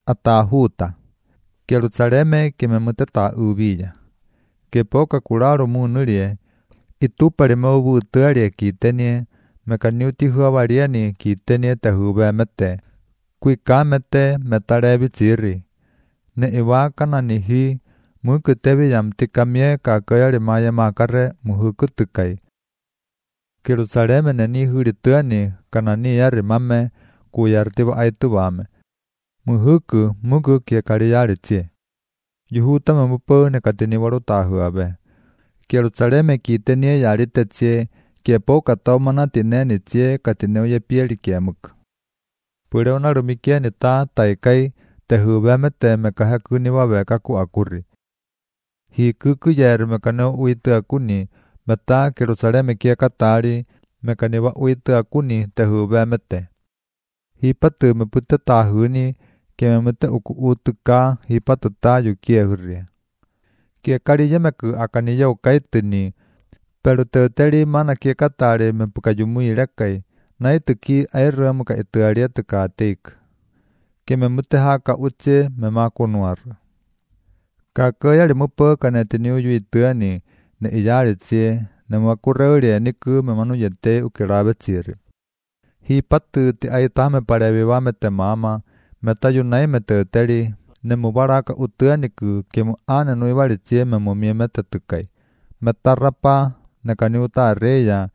atahuta. Jerusaleme que me muteta ubilla. Que poca curaro munurie. Itupare me ubutuarie kitenie. Me kaniuti huavariani kitenie te hubemete. Kuikamete metarebi tsiri. Ne iwakana nihi. Mukutebi yamtikamie kakayari maya makare muhukutukai. Jerusaleme neni hurituani kanani yari mame kuyartiba aitubame. Muku kia kariyari tsie. Yuhuta mamupo ne katini warutahu abe. Jerusaleme kitenie yari te tsie kia poka taumana tineni tsie katine uye pieli kia muku. Pure una rumikia ni ta taikai te hubeme te mekahakuni wabeka ku akuri. Hi kuku yari mekano uitu akuni meta Jerusaleme kia katari mekaniwa uitu akuni te hubemete. Hi patu mepute tahuni kia mete uku utuka hi patu tayu kia huria. Kia kariye meku akaniya ukaitini pero teuteri mana kia katari mepukayumu irekai na ituki airu muka itu aria tuka atik. Kia memute haka uche memakunuaru. Kakayari mupo kanetini uyu ituani ne iyari tsie ne makureuria niku memanu yete ukirabe tsiri. Hi patu ti aitame pareviwame te mama metayunai meteuteri ne mubaraka utuaniku ke mu ane nuivari tsie memumie metetukai. Metarapa ne kaniuta areya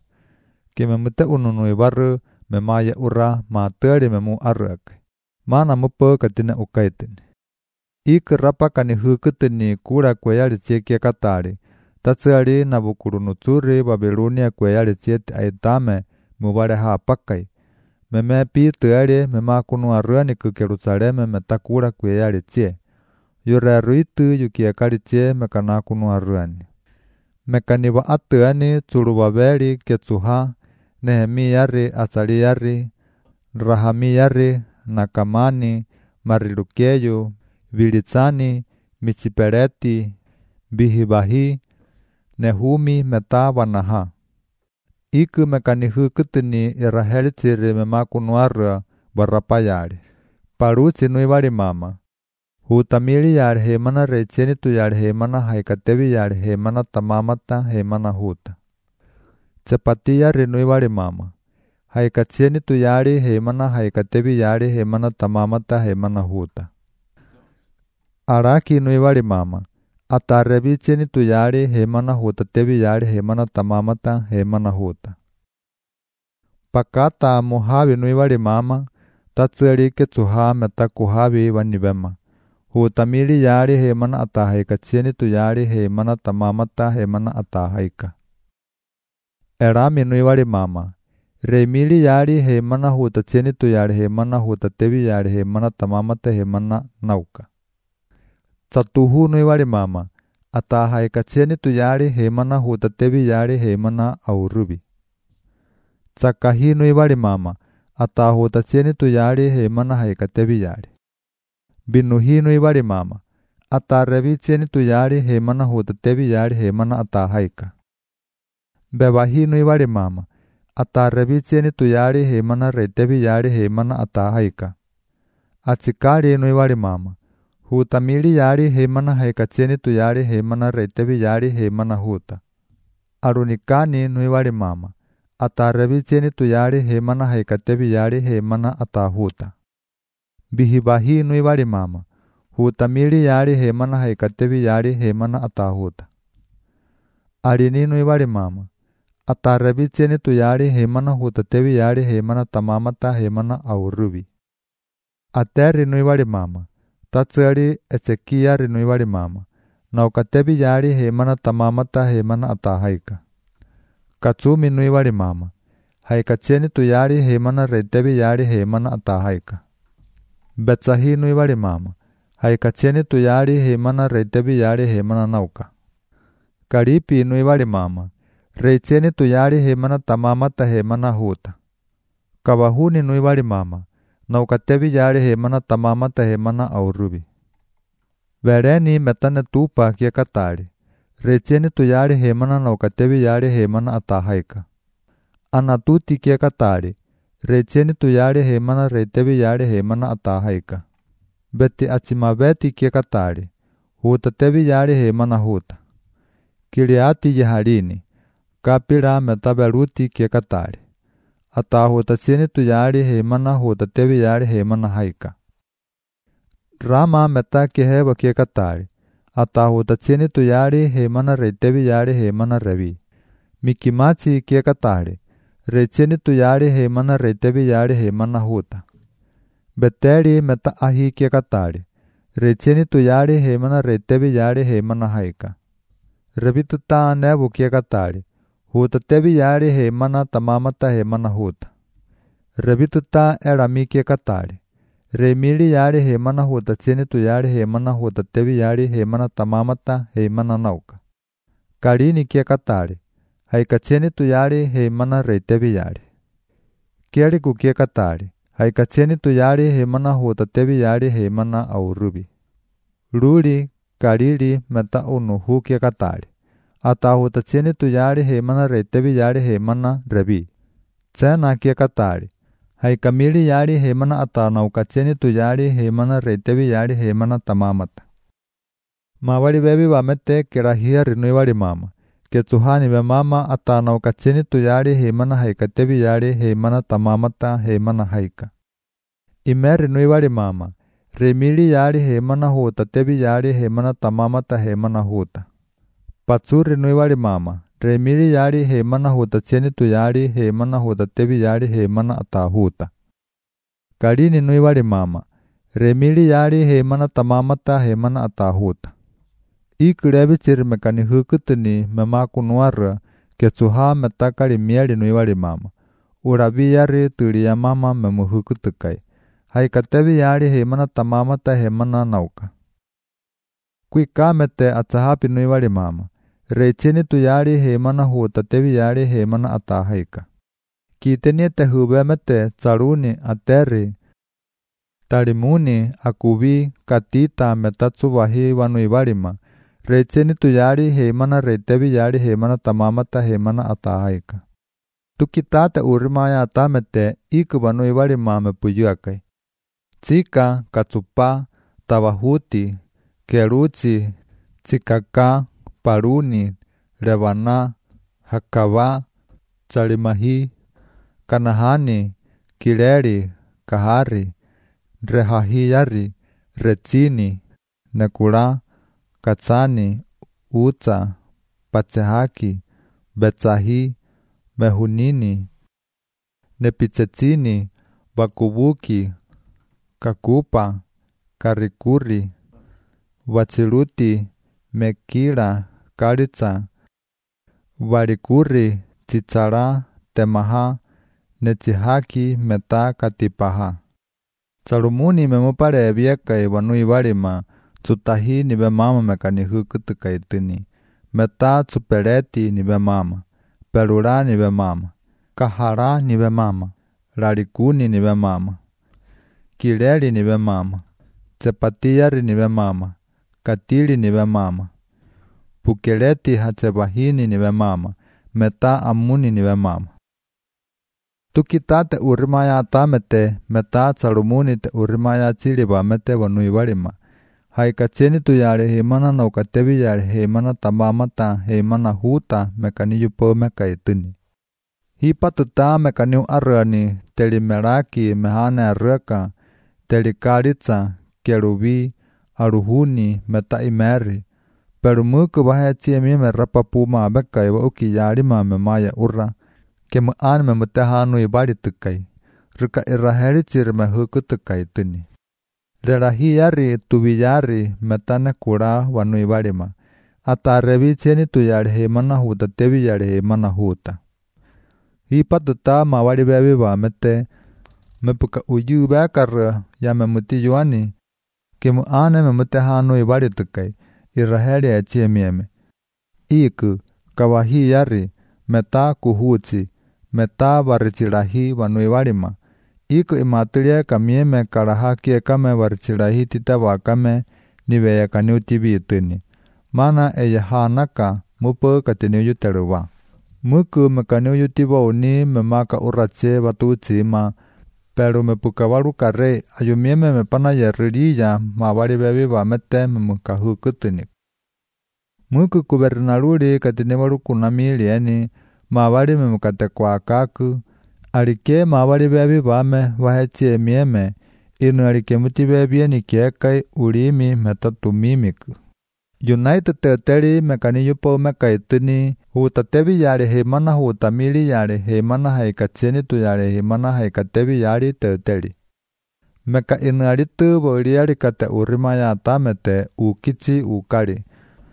ke memute ununuivaru memaya ura materi memu aruakai. Mana mupo katina ukaitini. Iku rapa kani hukutini kura kweyari tsie kia katari. Tatsuari Nabukurunutsuri Babilonia kweyari tsie ti aitame mubare hapakai. Meme pituari memakunu aruani ku Jerusaleme metakura kweyari tsie. Yure ruitu yukia kari tsie mekanakunu aruani. Mekaniwa atuani Tsurubabeli Ketsuha Nehemiyari Azariyari Rahamiyari Nakamani Marilukeyu Vilitsani, Michipereti, Bihibahi, Nehumi metawanaha. Iku mekanihu kutuni irahelitziri memakunuarua barapayari. Paruchi nuivari mama. Hutamiri yari hemana reicheni tu yari hemana haikatevi yari hemana tamamata hemana huta. Chapati yari nuivari mama. Haikacheni tu yari hemana haikatevi yari hemana tamamata hemana huta. Araki nuivari mama. Atarevicheni tu yari hemana huta tevi yari hemana tamamata hemana huta. Pakata muhavi nuivari mama. Tatsuari Ketsuha meta kuhavi vanivema. Hutamiri yari hemana atahaika cheni tu yari hemana tamamata hemana atahaika. Erami nuivari mama. Remili yari hemana huta cheni tu yari hemana huta tevi yari hemana tamamata hemana nauka. Tsatuhu nuivari mama. Atahaika cheni tu yari hemana huta tevi yari hemana aurubi. Tsakahi nuivari mama. Atahuta cheni tu yari hemana haika tevi yari. Binuhi nuivari mama. Atarevi cheni tu yari hemana huta tevi yari hemana atahaika. Bevahi nuivari mama. Atarevi cheni tu yari hemana retevi yari hemana atahaika. Achikari nuivari mama. Hutamiri yari hemana haika cheni tu yari hemana retevi yari hemana huta. Arunikani nuivari mama. Atarevi cheni tu yari hemana haika tevi yari hemana atahuta. Bihibahi nuivari mama. Hutamiri yari hemana haika tevi yari hemana atahuta. Arini nuivari mama. Atarevi cheni tu yari hemana huta tevi yari hemana tamamata hemana aurubi. Ateri nuivari mama. Tatsuari Ezekiari nuivari mama. Naukatevi yari hemana tamamata hemana atahaika. Katsumi nuivari mama. Haika cheni tu yari hemana retevi yari hemana atahaika. Betsahi nuivari mama. Haika cheni tu yari hemana retevi yari hemana nauka. Karipi nuivari mama. Reicheni tu yari hemana tamamata hemana huta. Kavahuni nuivari mama. Naukatevi yari hemana tamamata hemana aurubi. Vereni metane tupa kia katari. Reicheni tu yari hemana naukatevi yari hemana atahaika. Anatuti kia katari. Reicheni tu yari hemana retevi yari hemana atahaika. beti achimabeti kiekatari, huta tevi yari he mana huta. Kiriati yaharini, kapira metaberuti kiekatari. Ata huta chini tu yari he mana huta tevi yari he mana haika. Rama meta kiheba kiekatari. Ata huta chini tu yari he mana re tevi yari he mana revi. Mikimachi kiekatari. Re chini tu yari he mana re tevi yari he mana huta. Beteri meta ahi kiekatari. Re chini tu yari he mana re tevi yari he mana haika. Revituta nebu kiekatari. Huta tevi yari he mana tamamata he mana huta. Revituta erami kiekatari. Re mili yari he mana huta chini tu yari he mana huta tevi yari he mana tamamata he mana nauka. Karini kiekatari. Haika chini tu yari he mana re tevi yari. Kieriku kiekatari. Haika chini tu yari he mana huta tevi yari he mana aurubi. Ruri kariri meta unuhu kiekatari. Ata huta chini tu yari he mana re tevi yari he mana revi. Tsena kiekatari. Haika mili yari he mana ata nauka chini tu yari he mana re tevi yari he mana tamamata. Mawari bebi wamete kerahia rinuiwari mama. Ketsuhani be mama ata nauka chini tu yari he mana haika tevi yari he mana tamamata he mana haika. Ime rinuiwari mama. Re mili yari he mana huta tevi yari he mana tamamata he mana huta. Patsu rinuiwari mama. Re mili yari he mana huta chini tu yari he mana huta tevi yari he mana ata huta. Karini nuiwari mama. Re mili yari he mana tamamata he mana ata huta. Ikurebi chiri mekani hukutuni memaku nuara ketsuha metakari mieri nuiwari mama. Urabi yari turiya mama memu hukutukai. Haika tevi yari he mana tamamata he mana nauka. Kuika mete atsahapi nuiwari mama. Re chini tu yari he mana huta tevi yari he mana ata haika. Kiteni te hube mete tsaruni ateri. Tarimuni akubi katita metatsu wahi wanuiwarima. Re chini tu yari he mana re tevi yari he mana tamamata he mana ata haika. Tukitate urimaya ata mete iku wanuiwarima me puyuakai. Tsika, katsupa, tawahuti, keruchi, tsikaka, paruni, revana, hakava, tsarimahi, kanahani, kireri, kahari, rehahiyari, rechini, nekura, katsani, uca, pachehaki, betsahi, mehunini, nepichechini, bakubuki, kakupa, karikuri, wachiruti, mekira, karitsa, warikuri, chichara, temaha, nechihaki, meta, katipaha. Salumuni memupare vieka wanuiwarima, tsutahi nibe mama mekani hukutukaitini. Meta tsupereti nibe mama, perura nibe mama, kahara nibe mama, rarikuni nibe mama, kireri nibe mama, tsepatiyari nibe mama, katiri nibe mama, pukereti hatsebahini nibe mama, meta amuni nibe mama. Tukitate urimaya atamete, meta salumuni te urimaya chiriba mete wanuiwarima. Haika chini tu yari he mana nauka tevi yari he mana tamamata he mana huta mekani yupo mekaituni. Hipa tuta mekani arani teli meraki mehane arreka, teli karitsa, kerubi, aruhuni, meta imeri. Pero muku bahe chiemi me rapapuma bekai wa uki yari ma me maya urra. Ke mu an me mutehanu ibari tukai. Ruka iraheri chiri me huku tukai tuni. Rerahi yari tuvi yari metane kura wanu ibarima. Ata revi cheni tu yari he mana huta tevi yari he mana huta. Hipa tuta mawari bebi ba mete. Me puka uyu bekar ya me muti yuani. Ke mu ane me mutehanu ibari tukai. Iraheri echi emieme. Iku kawahi yari meta kuhuchi. Meta barichirahi wanu ibarima. Iku imaturia kamieme karaha kie kame barichirahi tita wakame niveya kaniuti bituni. Mana eya hanaka mupo katiniu yuteruwa. Muku mekaniu yutiwa uni memaka urache batu chima pero me pukawaru kare ayumieme me pana yarrilla mawari bebi bamete me mukahukutinik. Muku gubernadori katinewaru kunamilieni mawari me mukate kwa kaku arike mawari bebi bame wahetie mieme inu arike muti bebi ni kiekai urimi metatumimiku. United teteri mekani yupo mekaitini hutatebi yari hemana hutamili yari hemana haikacheni tu yari hemana haikatebi yari teteri. Meka inu aritu boriari kate urima ya tamete ukichi ukari.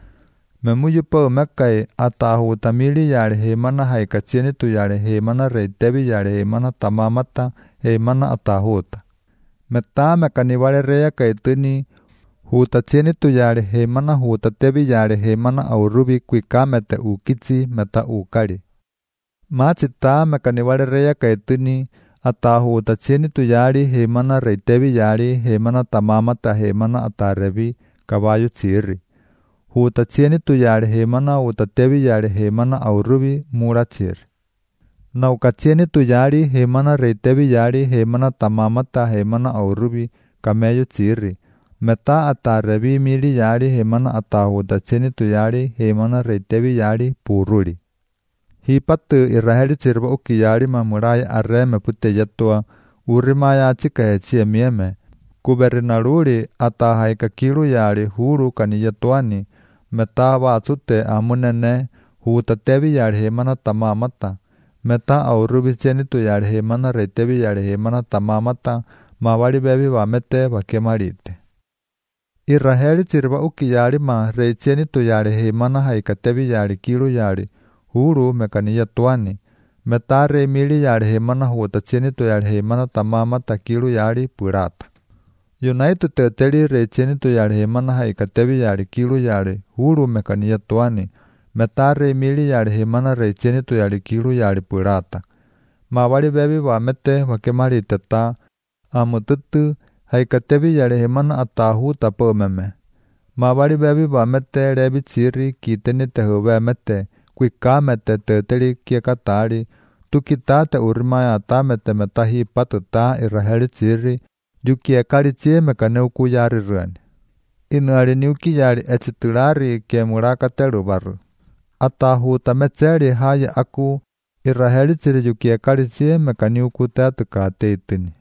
Memu yupo mekai ata hutamili yari hemana haikacheni tu yari hemana reitebi yari hemana tamamata hemana atahuta. Meta mekani wale rea kaitini hutacheni tu yari hemana hutatebi yari hemana aurubi kuikamete ukichi meta ukari. Machita mekani wale rea kaitini ata hutacheni tu yari hemana reitebi yari hemana tamamata hemana atarebi kabayu chiri. Hutacheni tu yari hemana hutatebi yari hemana aurubi mura chiri. Naukacheni tu yari hemana reitebi yari hemana tamamata hemana aurubi kameyu chiri. Meta atarebi mili yari hemana atahutacheni tu yari hemana reitebi yari pururi. Hipatu Israeli chirba uki yari mamuraya arreme pute yatua urimaya chika hechie mieme. Gubernadori atahaika kilu yari huru kani yatuani. Meta watsute amunene hutatebi yari hemana tamamata. Meta aurubi cheni tu yari hemana reitebi yari hemana tamamata mawari bebi wamete wakemarite. Israeli chirba uki yari ma reicheni tu yari hemana haikatebi yari kilu yari huru mekani yatuani. Meta re mili yari hemana hutacheni tu yari hemana tamamata kilu yari purata. United teteri reicheni tu yari hemana haikatebi yari kilu yari huru mekani yatuani. Meta re mili yari hemana reicheni tu yari kilu yari purata. Mawari bebi wamete wakemarite ta amututu haikatebi yari hemana atahu tapomeme. Mawari bebi wamete rebi chiri kiteni tehuwe mete kuikamete teteri kiekatari tukitate urimaya atamete metahi patuta Israeli chiri yukiekari chie mekane uku yari ruani. Inu arini uki yari echiturari ke murakateru baru. Atahu tamecheri haya aku Israeli chiri yukiekari chie mekani uku tatu kateitini.